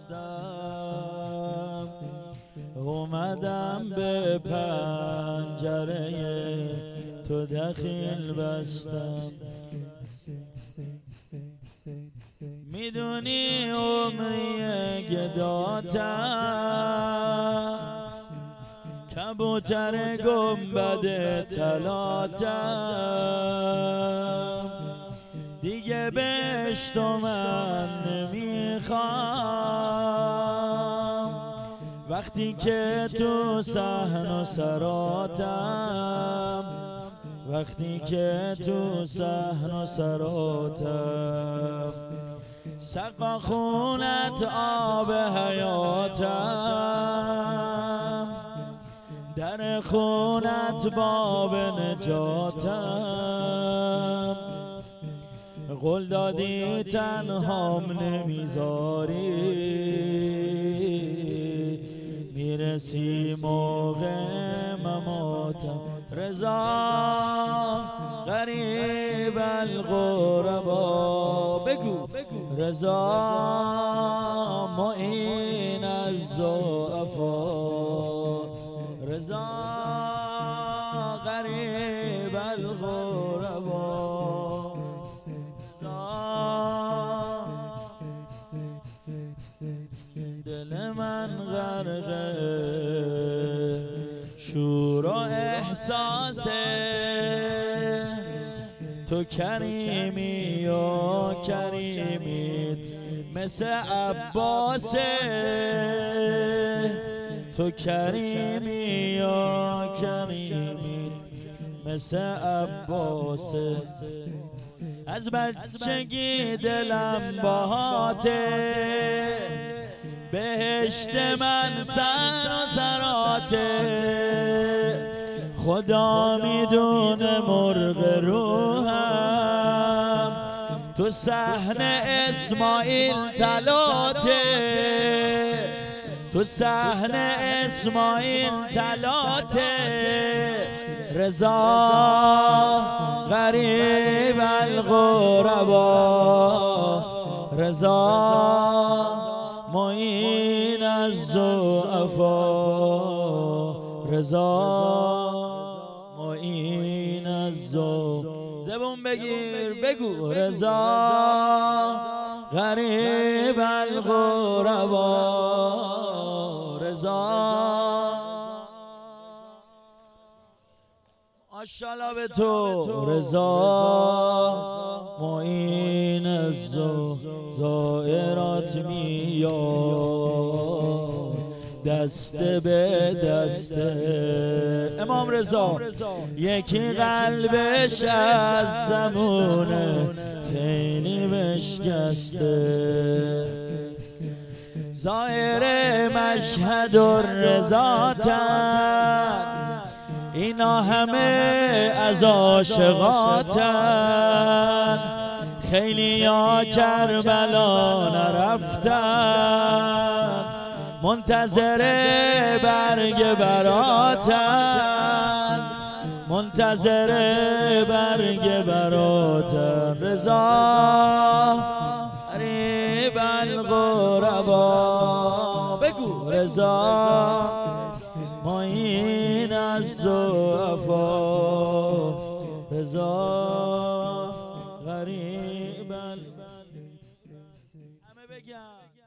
هستم، اومدم به پنجره تو دخیل بستم. میدونی عمری گداتم، کبوتر گنبد طلاتم، دیگه بهشت من نمیخوام، وقتی که تو صحن و سراتم، وقتی که تو صحن و سراتم. سقا خونت آب حیاتم، در خونت باب نجاتم. قول دادی تنهام نمیذاری، میرسی موقع مماتم. رضا غریب الغربا، بگو رضا معین الضعفا، رضا غریب الغربا. دل من غرق شور و احساسه، تو کریمی و کریمیت مثل عباسه، تو کریمی و کریمیت مثل عباسه. از بچگی دلم باهاته، بهشت من سر و سراته. خدا میدونه مرغ روحم تو صحن اسماعیل طلاته، تو صحن اسماعیل طلاته. رضا غریب الغربا، رضا معین الضعفا، رضا معین الضعفا. زبون بگیر بگو رضا غریب الغربا، رضا. ماشاءالله به تو رضا معین الزائرات میاد، دست به دست امام رضا. یکی قلبش از زمونه خیلی بشکسته، زائر مشهد و رضاتن، اینا همه از عاشقاتن. خیلی یا کربلا نرفتن، منتظر برگ براتن، منتظر برگ براتن. رضا غریب الغربا، بگو رضا معین الضعفا، رضا غریب همه بگم